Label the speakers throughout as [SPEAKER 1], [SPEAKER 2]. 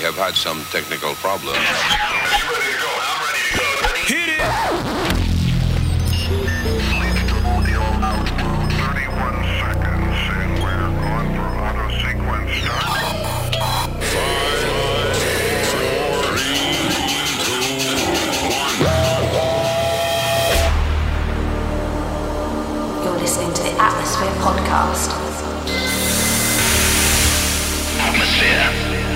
[SPEAKER 1] have had some technical problems.
[SPEAKER 2] Hit it!
[SPEAKER 3] 31 seconds and we're going for auto sequence start. 5, 4, 3, 2, 1.
[SPEAKER 4] You're listening to the Atmosphere Podcast.
[SPEAKER 5] Atmosphere.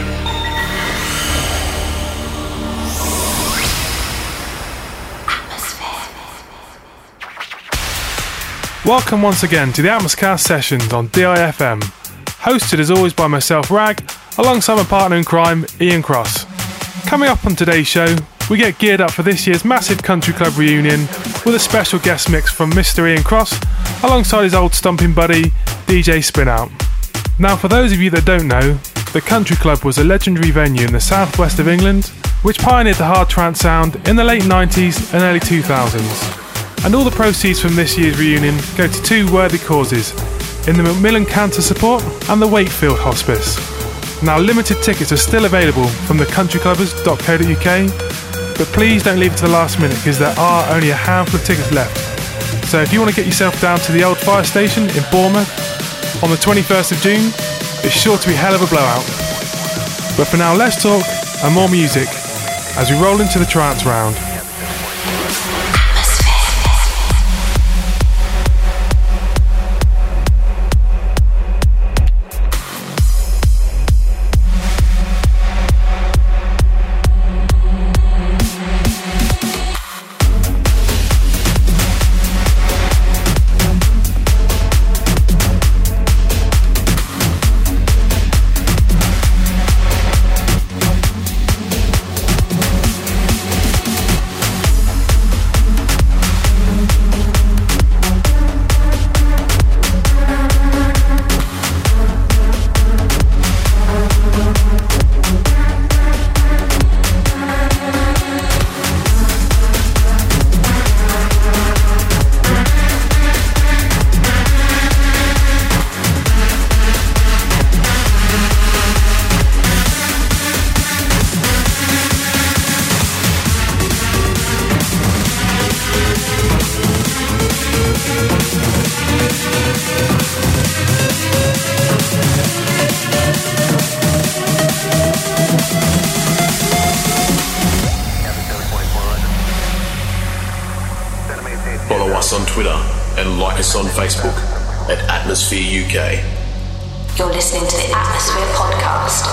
[SPEAKER 6] Welcome once again to the Atmoscast sessions on DIFM, hosted as always by myself, Rag, alongside my partner in crime, Ian Cross. Coming up on today's show, we get geared up for this year's massive country club reunion with a special guest mix from Mr. Ian Cross, alongside his old stomping buddy, DJ Spinout. Now, for those of you that don't know, the Country Club was a legendary venue in the southwest of England, which pioneered the hard trance sound in the late 90s and early 2000s. And all the proceeds from this year's reunion go to two worthy causes, in the Macmillan Cancer Support and the Wakefield Hospice. Now, limited tickets are still available from thecountryclubbers.co.uk, but please don't leave it to the last minute because there are only a handful of tickets left. So if you want to get yourself down to the old fire station in Bournemouth on the 21st of June, it's sure to be a hell of a blowout. But for now, let's talk and more music as we roll into the trance round.
[SPEAKER 7] Follow us on Twitter and like us on Facebook at Atmosphere UK.
[SPEAKER 4] You're listening to the Atmosphere Podcast.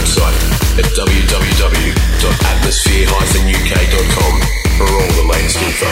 [SPEAKER 7] website at www.atmosphere-uk.com for all the latest info.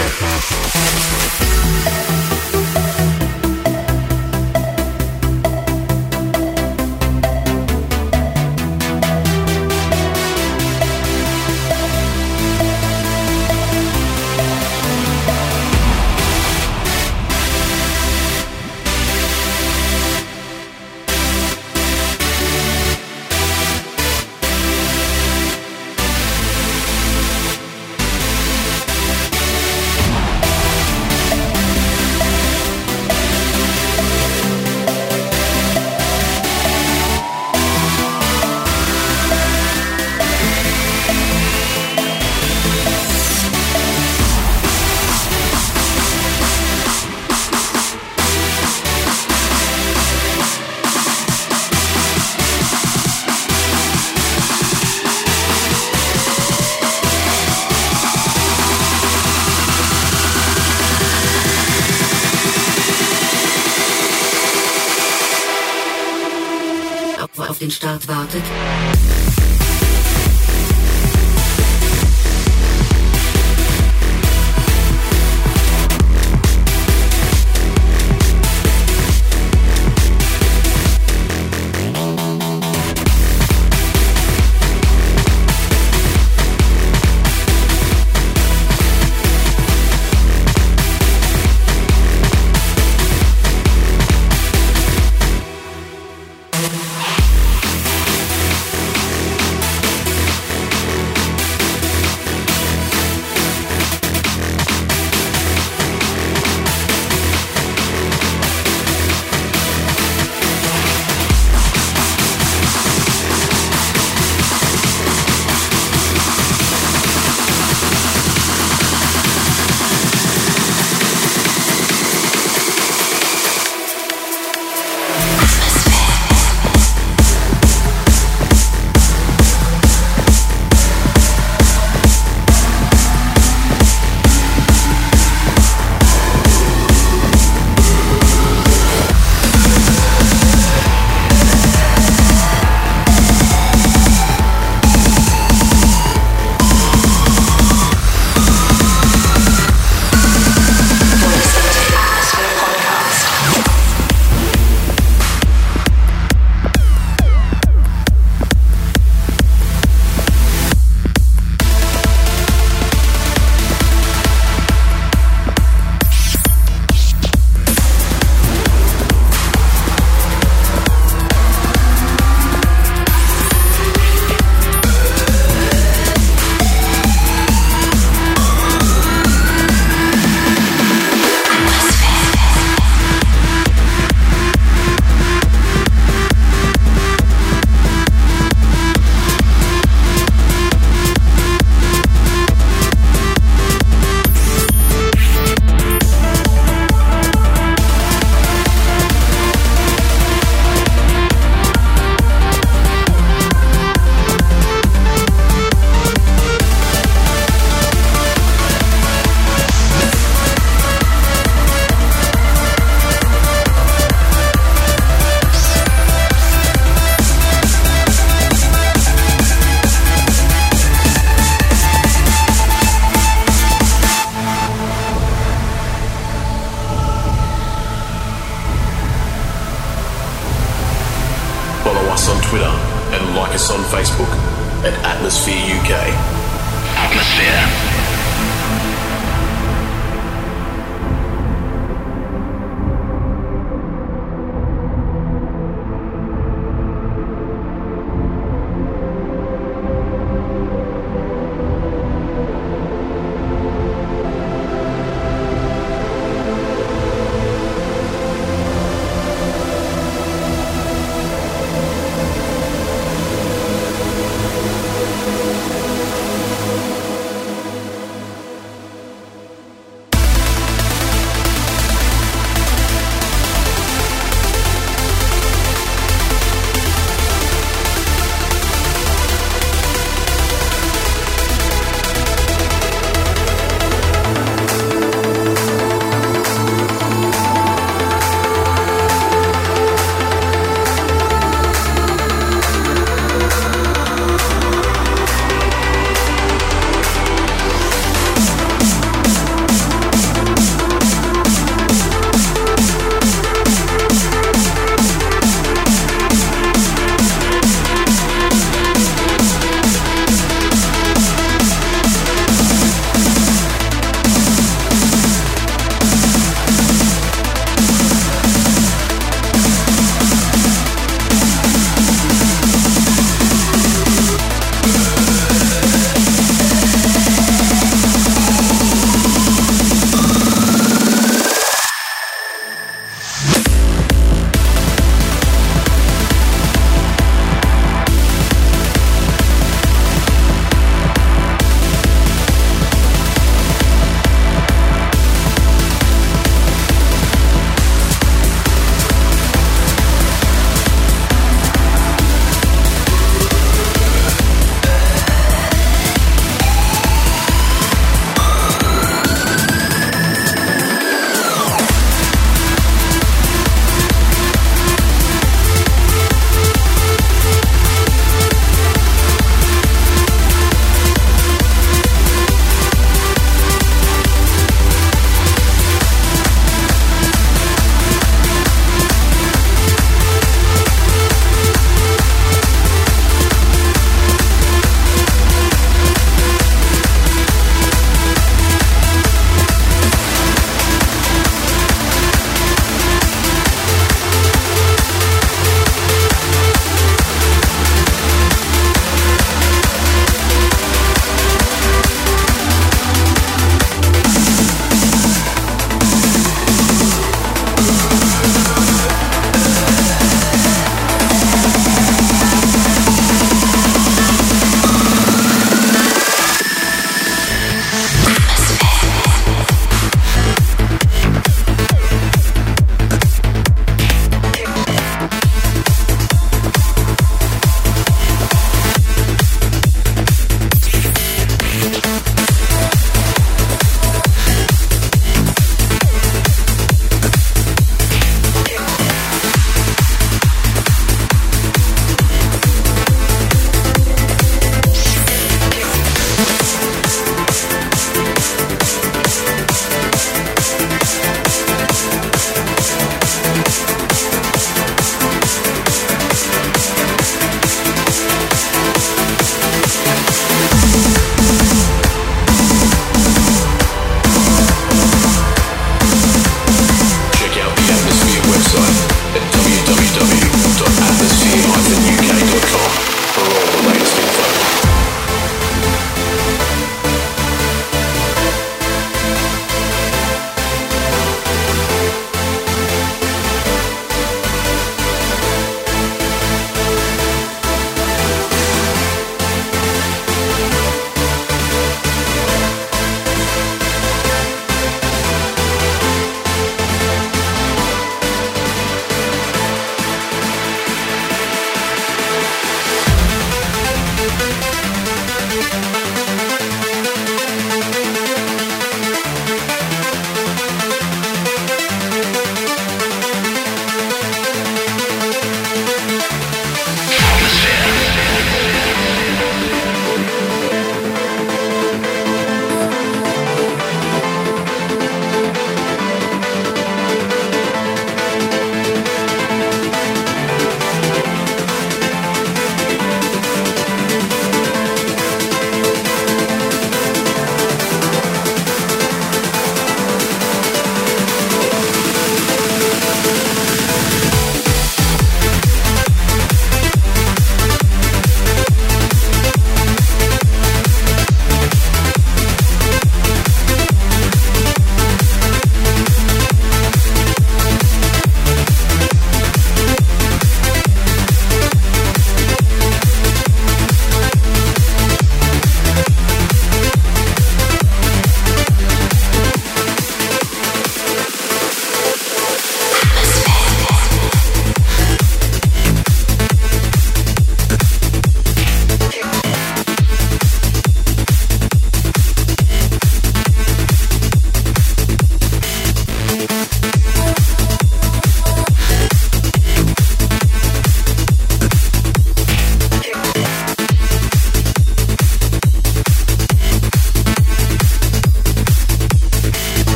[SPEAKER 2] Auf den Start wartet.
[SPEAKER 7] us on Twitter and like us on Facebook at Atmosphere UK.
[SPEAKER 5] Atmosphere.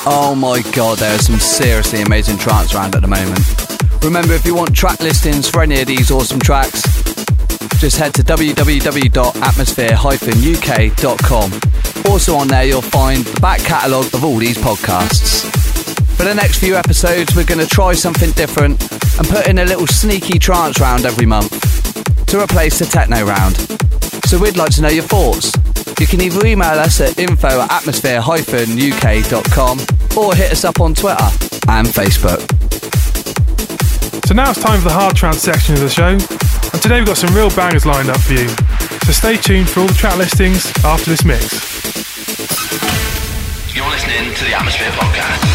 [SPEAKER 8] Oh my god, there are some seriously amazing trance around at the moment. Remember, if you want track listings for any of these awesome tracks, just head to www.atmosphere-uk.com. Also on there you'll find the back catalogue of all these podcasts. For the next few episodes we're going to try something different and put in a little sneaky trance round every month to replace the techno round. So we'd like to know your thoughts. You can either email us at info@atmosphere-uk.com or hit us up on Twitter and Facebook.
[SPEAKER 6] So now it's time for the hard trance section of the show, and today we've got some real bangers lined up for you. So stay tuned for all the track listings after this mix.
[SPEAKER 5] You're listening to the Atmosphere Podcast.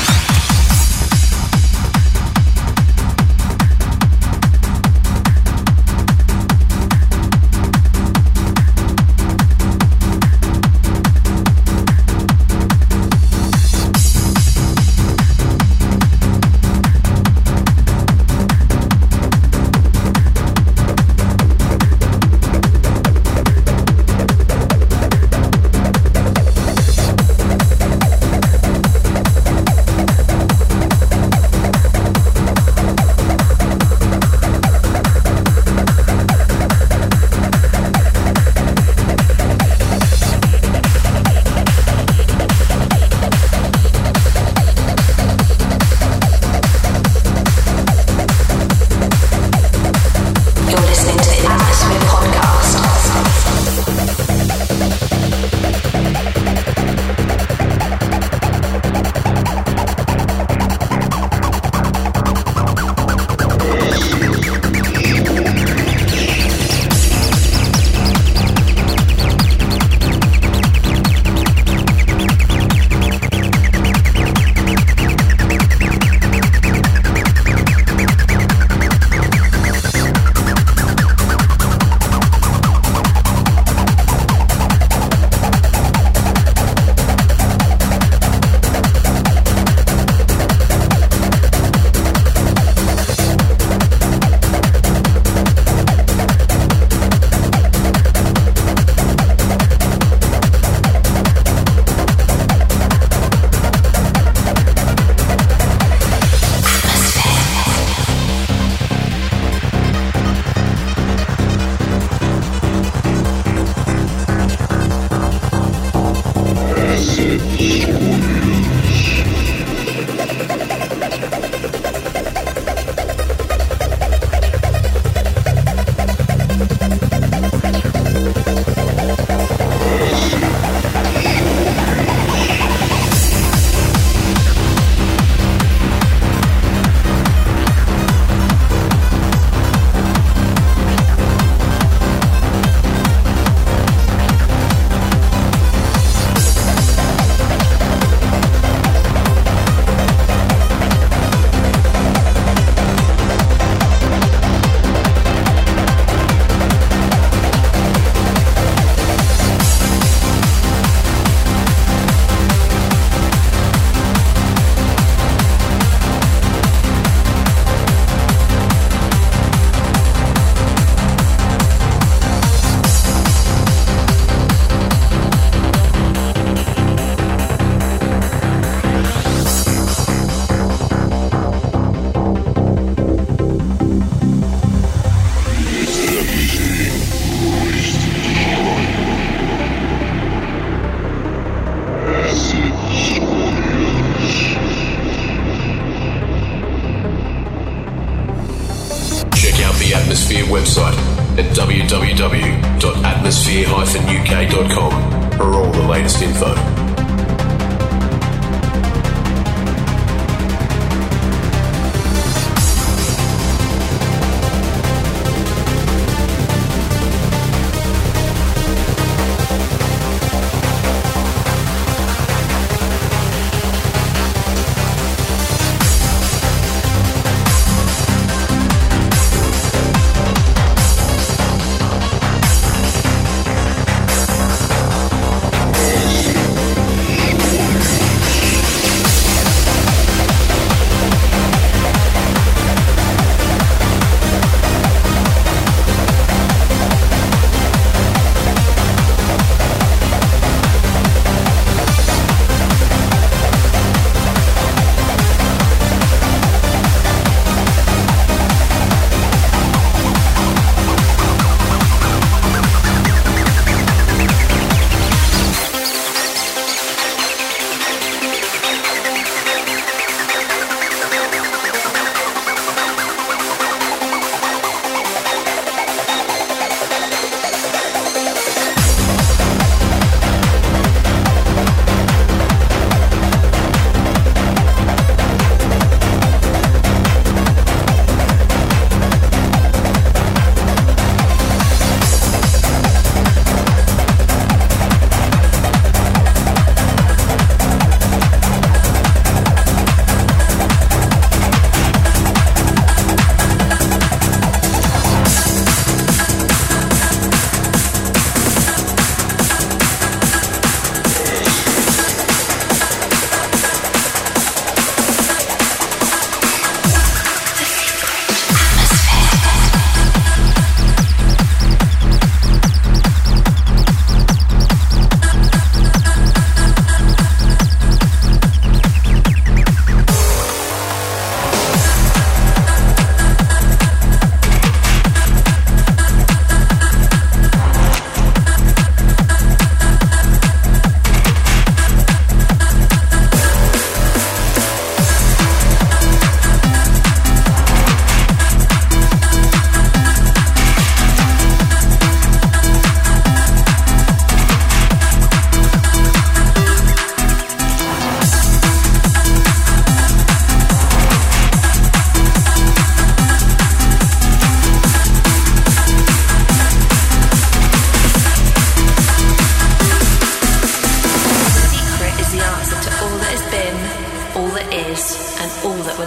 [SPEAKER 7] Atmosphere website at www.atmosphere-uk.com for all the latest info.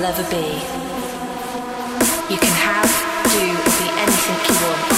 [SPEAKER 4] will ever be. You can have, do, or be anything you want.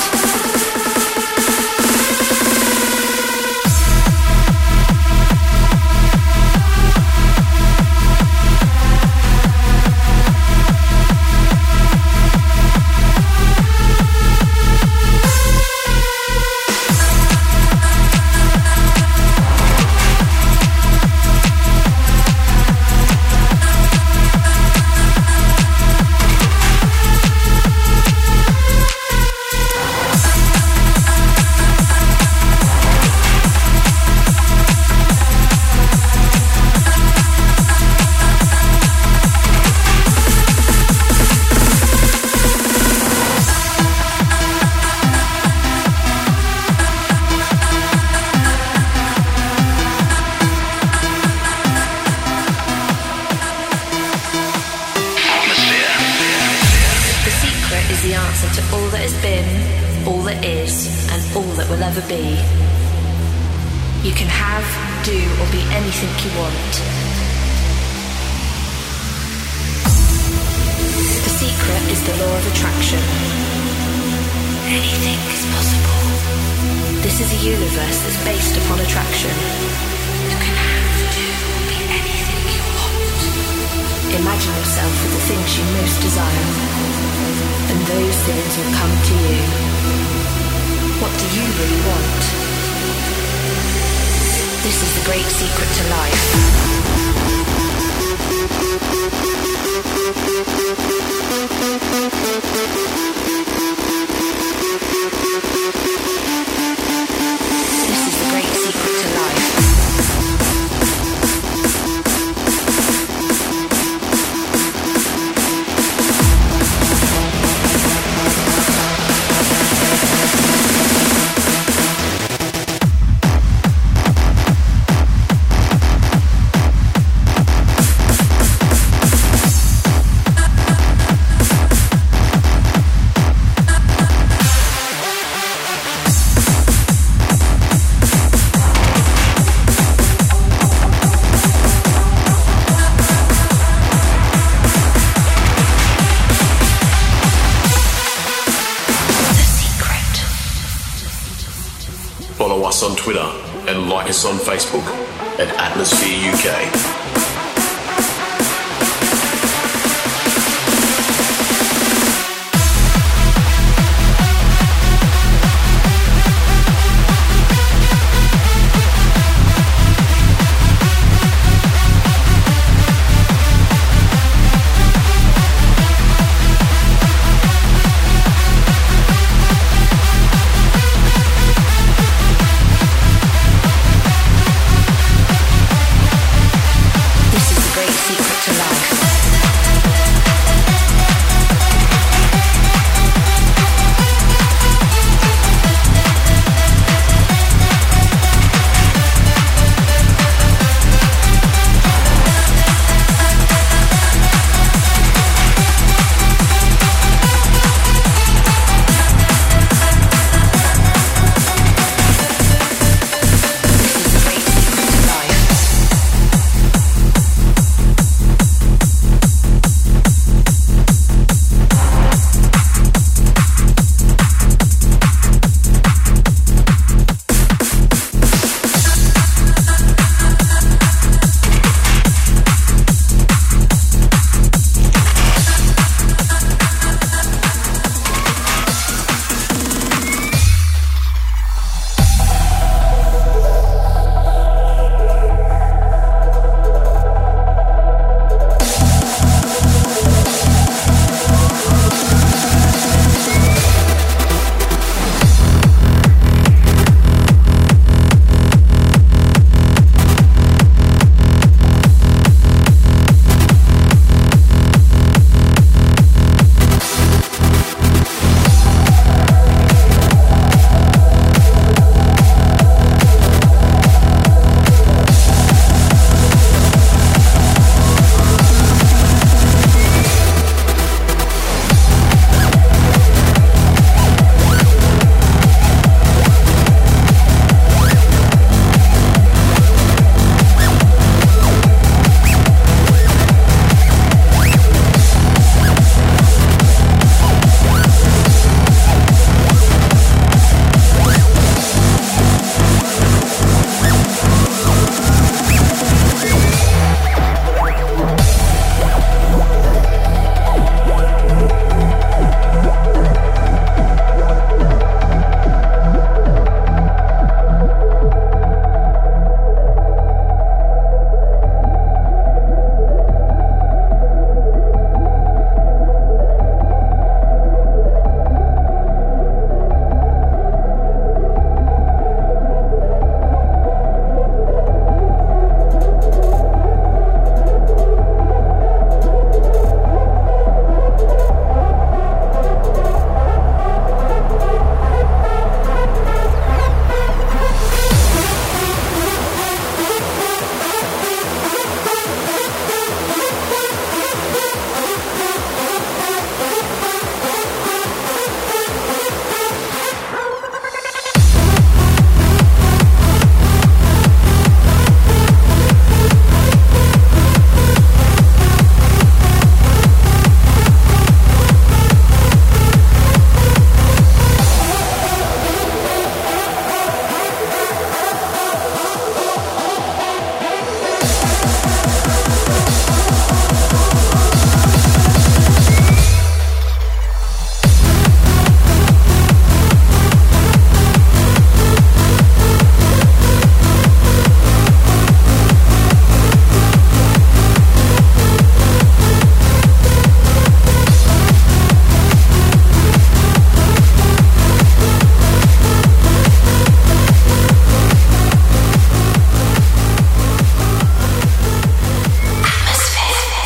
[SPEAKER 9] be. You can have, do, or be anything you want. The secret is the law of attraction. Anything is possible. This is a universe that's based upon attraction. You can have, do, or be anything you want. Imagine yourself with the things you most desire, and those things will come to you. What do you really want? This is the great secret to life. This is the great secret to life.
[SPEAKER 7] Follow us on Twitter and like us on Facebook at Atmosphere UK.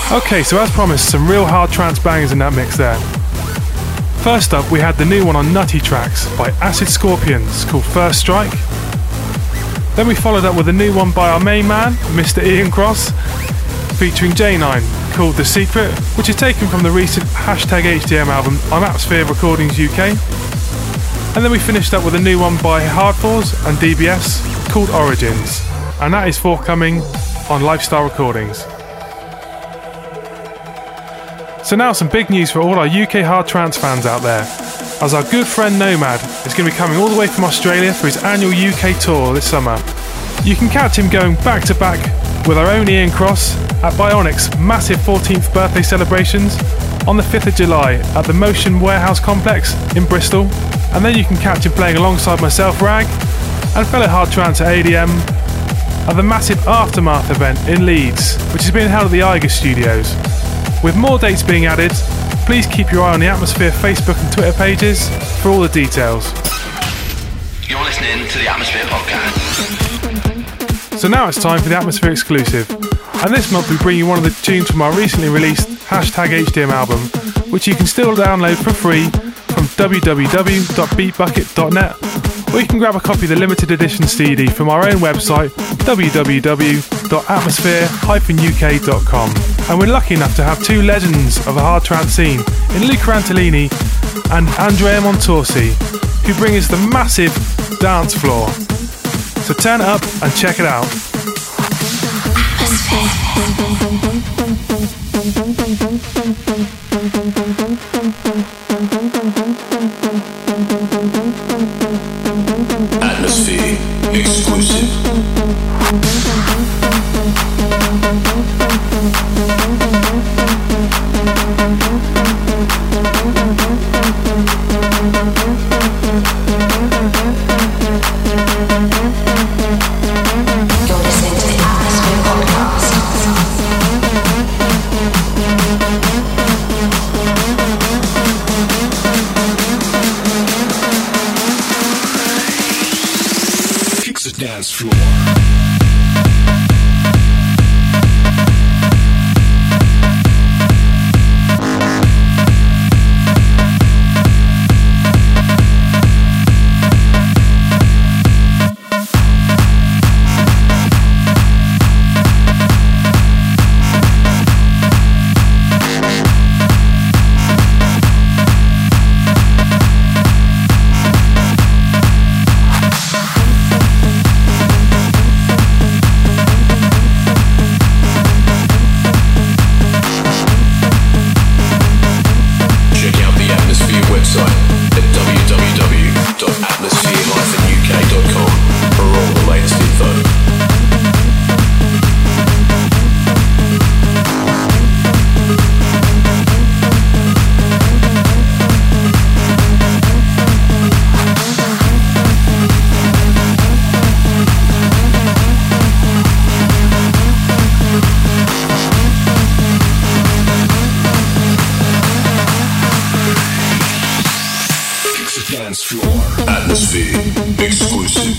[SPEAKER 6] Okay, so as promised, some real hard trance bangers in that mix there. First up, we had the new one on Nutty Tracks by Acid Scorpions called First Strike. Then we followed up with a new one by our main man, Mr. Ian Cross, featuring J9 called The Secret, which is taken from the recent #HDM album on Atmosphere Recordings UK. And then we finished up with a new one by Hardforce and DBS called Origins, and that is forthcoming on Lifestyle Recordings. So now some big news for all our UK hard trance fans out there, as our good friend Nomad is going to be coming all the way from Australia for his annual UK tour this summer. You can catch him going back to back with our own Ian Cross at Bionic's massive 14th birthday celebrations on the 5th of July at the Motion Warehouse Complex in Bristol. And then you can catch him playing alongside myself, Rag, and fellow hard trance at ADM at the massive Aftermath event in Leeds, which is being held at the Eiger Studios. With more dates being added, please keep your eye on the Atmosphere Facebook and Twitter pages for all the details.
[SPEAKER 5] You're listening to the Atmosphere Podcast.
[SPEAKER 6] So now it's time for the Atmosphere exclusive. And this month we bring you one of the tunes from our recently released #HDM album, which you can still download for free from www.beatbucket.net, or you can grab a copy of the limited edition CD from our own website, www.atmosphere-uk.com. And we're lucky enough to have two legends of the hard trance scene in Luca Antolini and Andrea Montorsi, who bring us the massive dance floor. So turn it up and check it out.
[SPEAKER 7] Atmosphere exclusive. Dance floor. Atmosphere exclusive.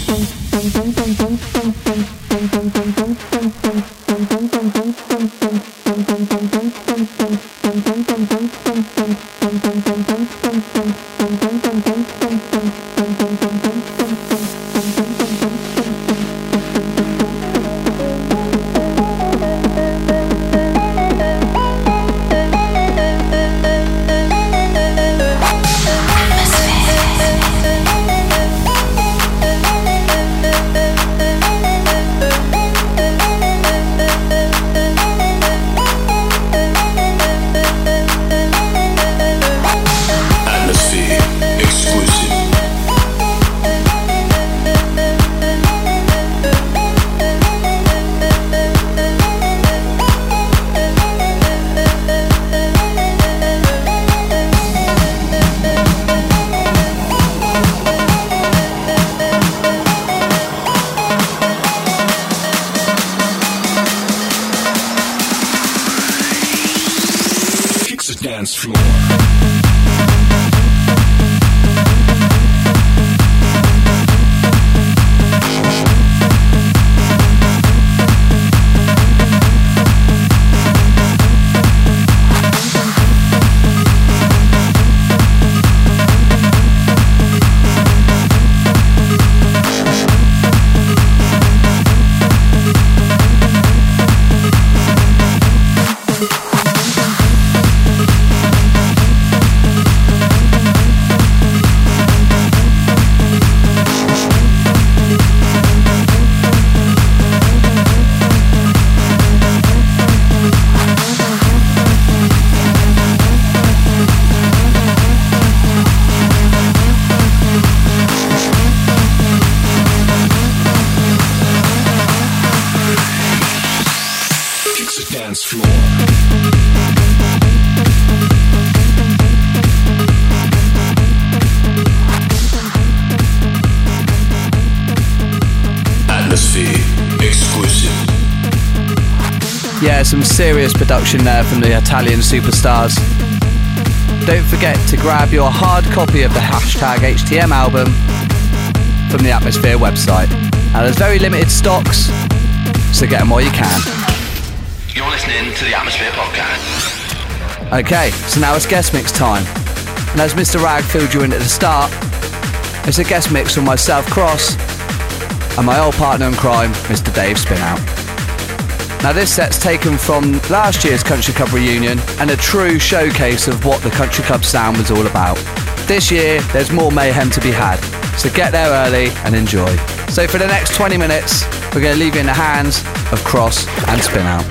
[SPEAKER 8] Yeah, some serious production there from the Italian superstars. Don't forget to grab your hard copy of the #HTM album from the Atmosphere website. Now there's very limited stocks, so get them while you can.
[SPEAKER 5] You're listening to the Atmosphere Podcast.
[SPEAKER 8] Okay, so now it's guest mix time. And as Mr. Rag filled you in at the start, it's a guest mix from myself, Cross, and my old partner in crime, Mr. Dave Spinout. Now this set's taken from last year's Country Club reunion and a true showcase of what the Country Club sound was all about. This year, there's more mayhem to be had, so get there early and enjoy. So for the next 20 minutes, we're going to leave you in the hands of Cross and Spinout.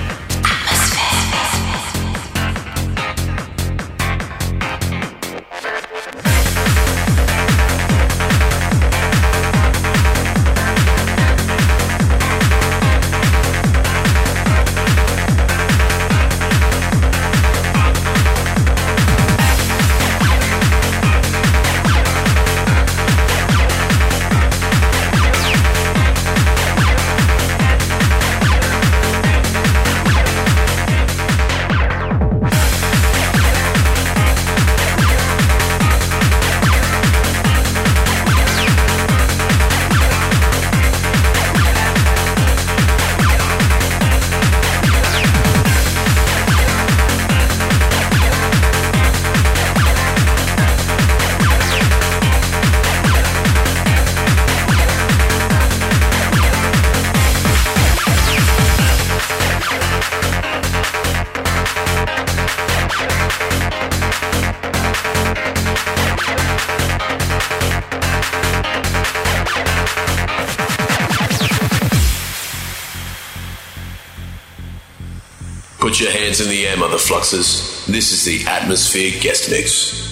[SPEAKER 7] Put your hands in the air, mother fluxers. This is the Atmosphere Guest Mix.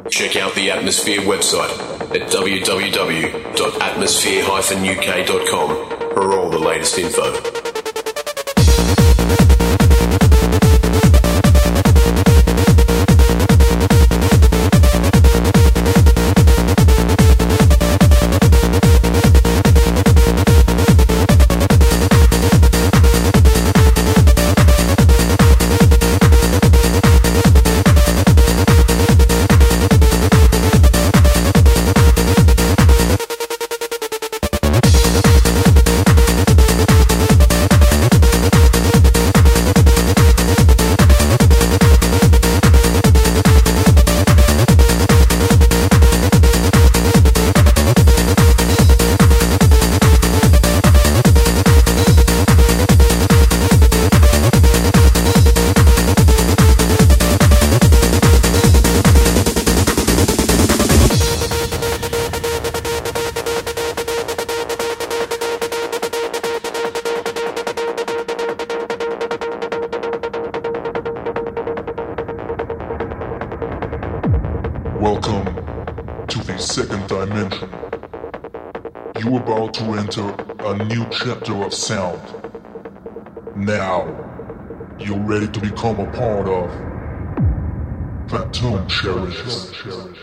[SPEAKER 7] Check out the Atmosphere website at www.atmosphere-uk.com for all the latest info.
[SPEAKER 10] Welcome to the second dimension. You're about to enter a new chapter of sound. Now, you're ready to become a part of Phantom Cherries.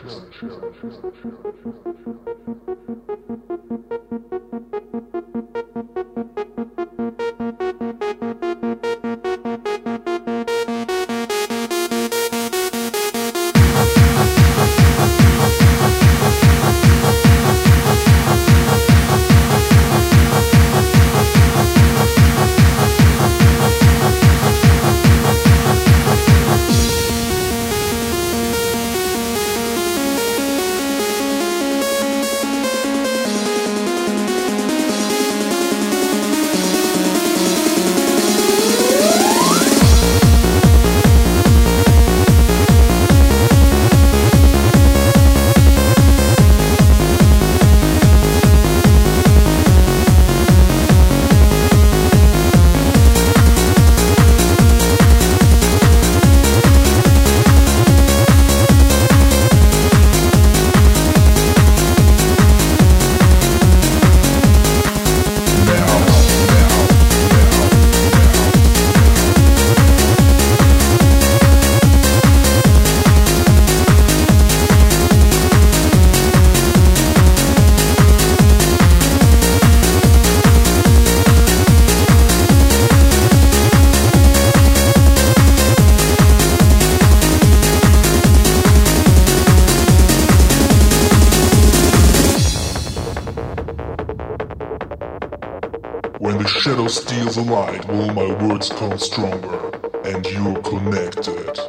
[SPEAKER 10] When the shadow steals the light, will my words come stronger, and you're connected.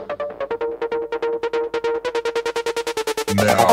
[SPEAKER 10] Now.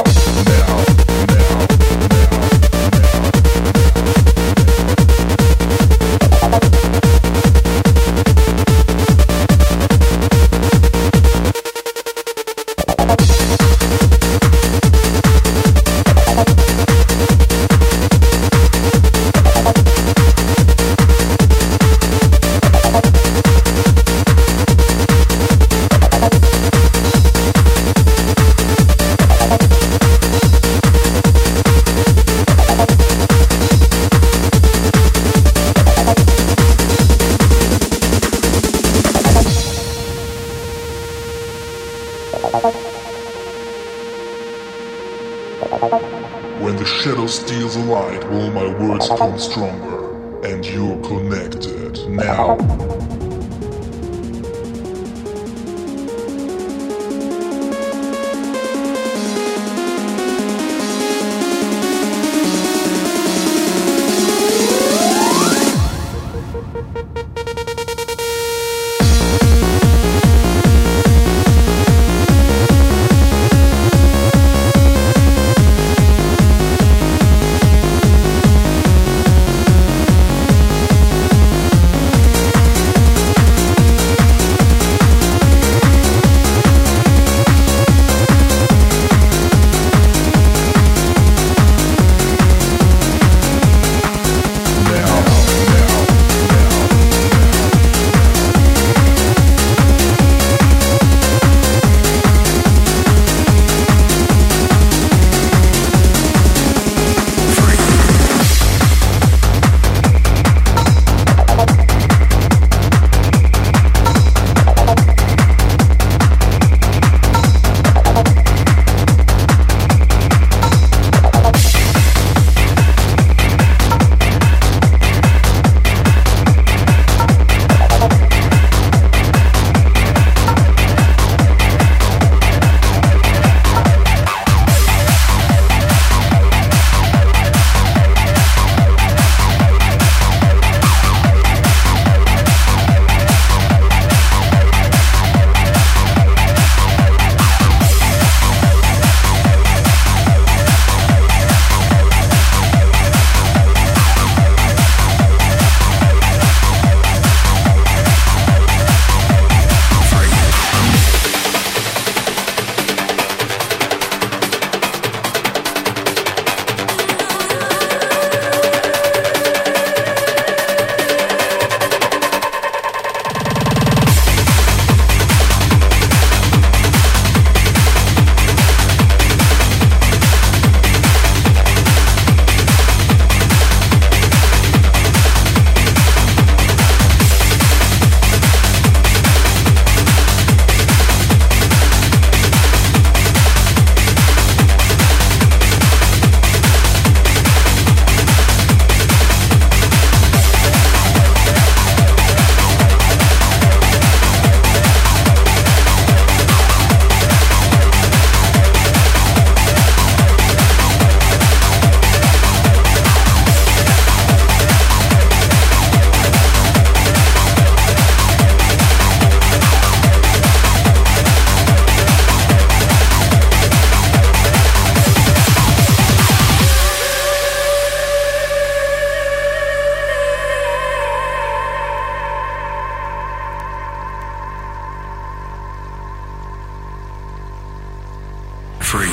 [SPEAKER 10] When the shadow steals the light, will my words come stronger, and you're connected. Now.
[SPEAKER 11] free.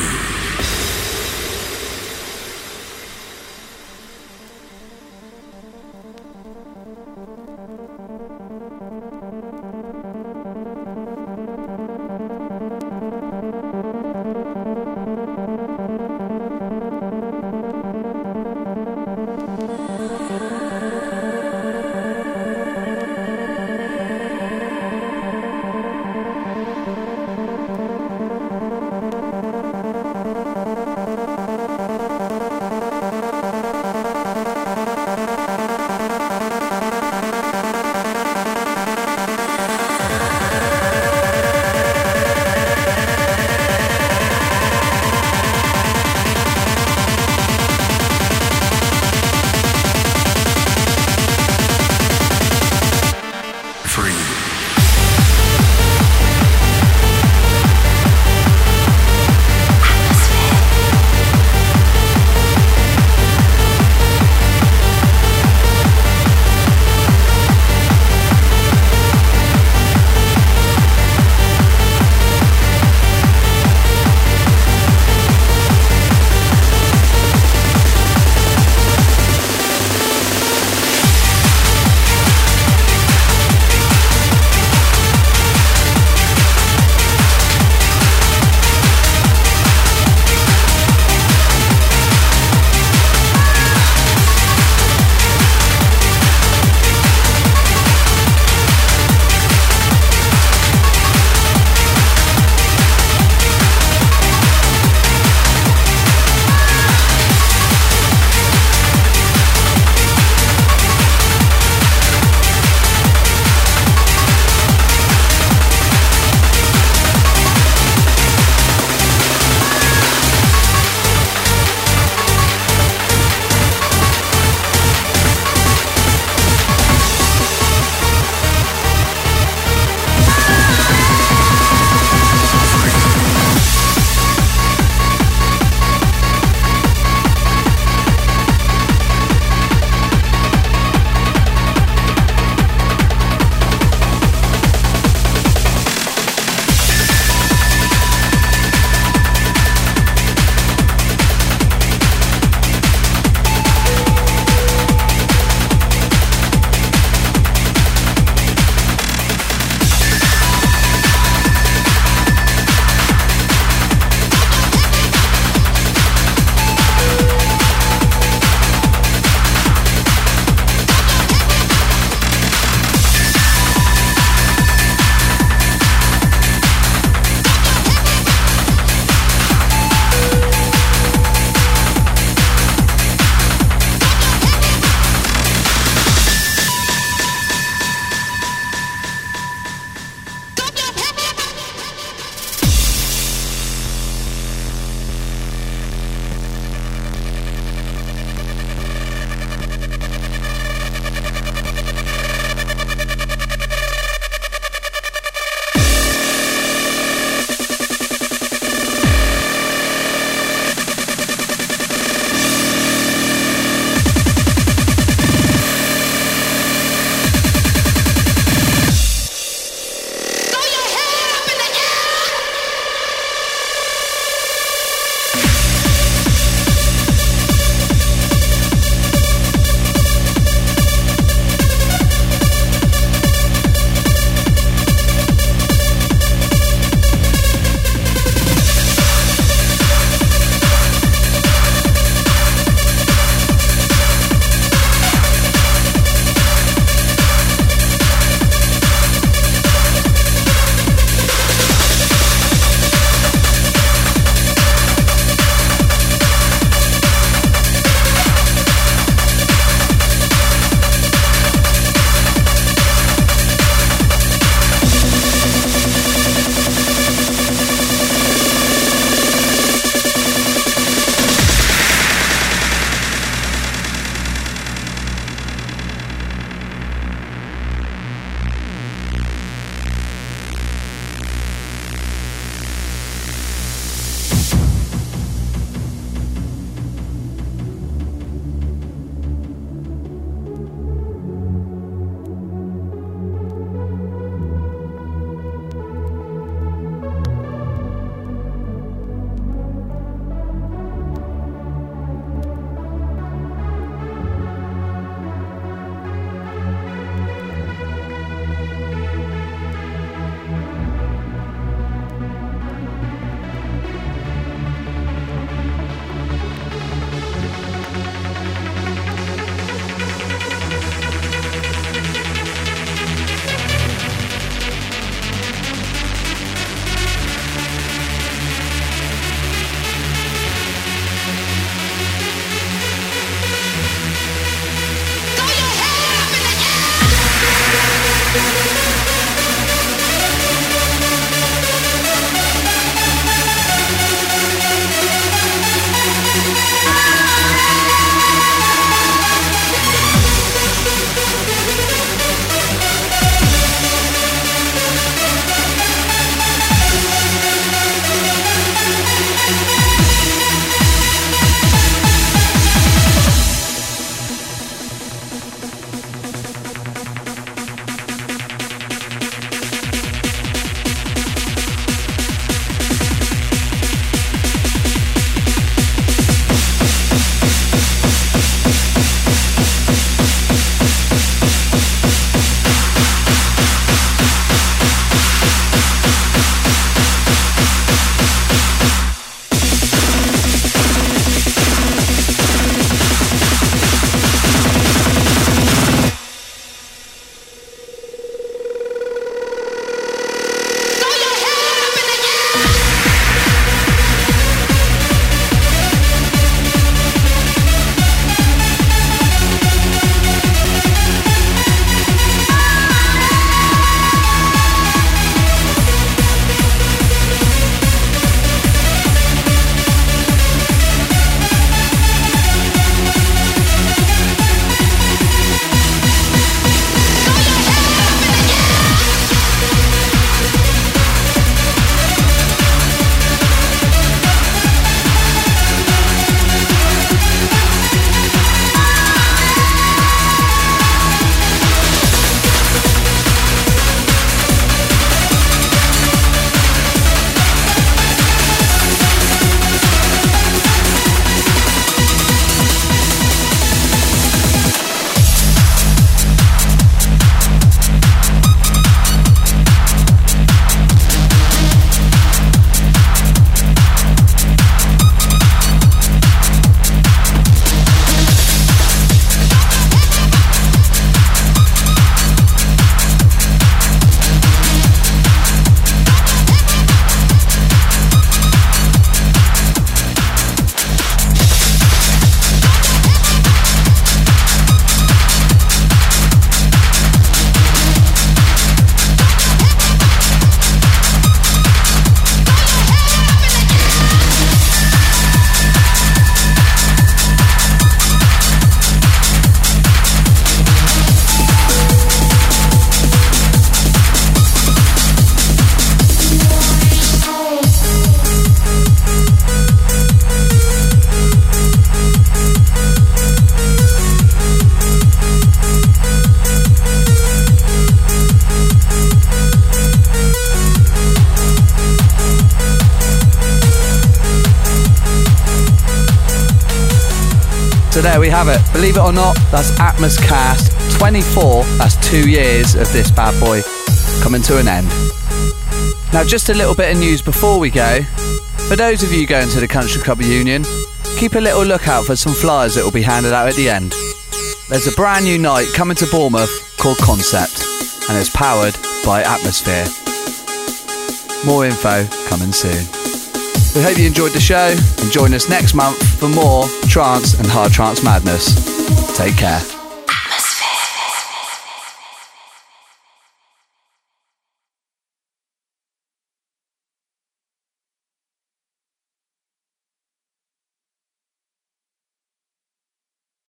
[SPEAKER 8] So there we have it. Believe it or not, that's Atmoscast 24. That's 2 years of this bad boy coming to an end. Now, just a little bit of news before we go. For those of you going to the Country Club Union, keep a little lookout for some flyers that will be handed out at the end. There's a brand new night coming to Bournemouth called Concept, and it's powered by Atmosphere. More info coming soon. We hope you enjoyed the show and join us next month for more trance and hard trance madness. Take care.